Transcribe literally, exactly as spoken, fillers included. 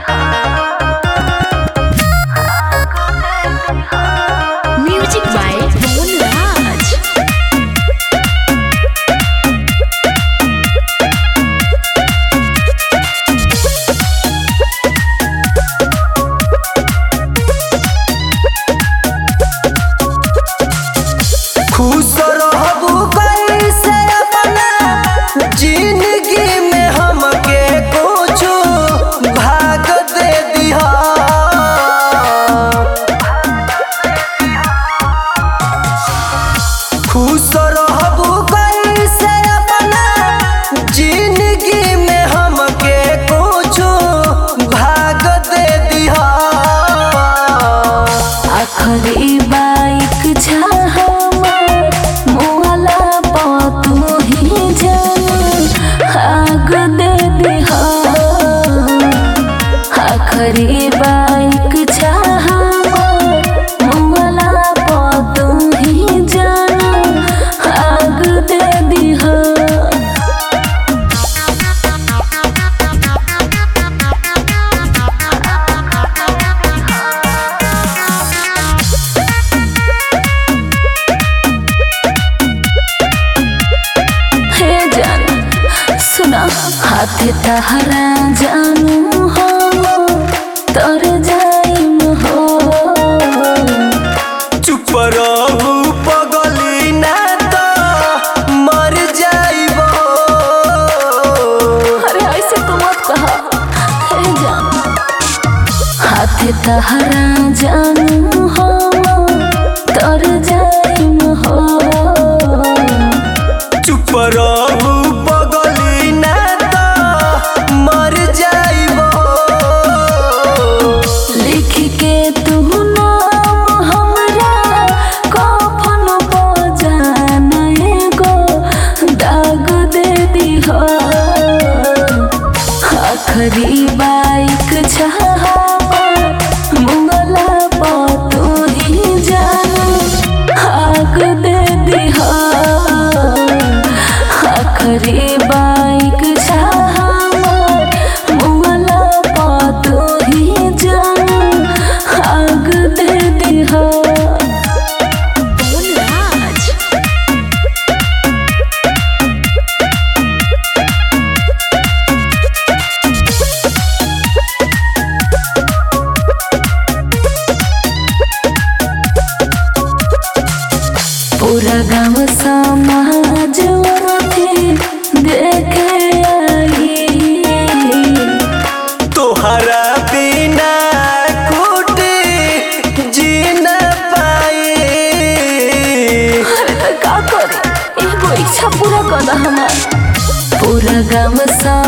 Music by Moon Raj. खुश रहबू कैसे अपना जिंदगी में हमके कुछ भाग दे दिहा। खुश रहबू कैसे अपना जिंदगी में हमके कुछ भाग दे दिहा। आखरी बाइक हमर मोला पातू ही जान आग दे दिहा। आखरी बाइक हमर मोला पातू ही जान आग दे दिहा। सुना हाथ तहरा जानू हम तर जाइम हो। चुप रहू पगली ना तो मर जाइबो। अरे ऐसे तो मत कहा हे जान। हाथ तहरा जानू हम तर जाइम हो। चुप रहू पगली ना तो मर जाइबो। लिख के तू नाम हमरा कफन बजान एगो दाग दे दिहा। आखरी बाइक हमर मोला पातू ही जान आग दे दिहा। आखरी बाइक हमर मोला पातू ही जान आग दे दिहा। Moon Raj. पूरा गाँव समाज देखे आई। तोहरा बिना कुटी जी न पाई। अरे तो का करे एगो इच्छा पूरा कर हमार। पूरा गाँव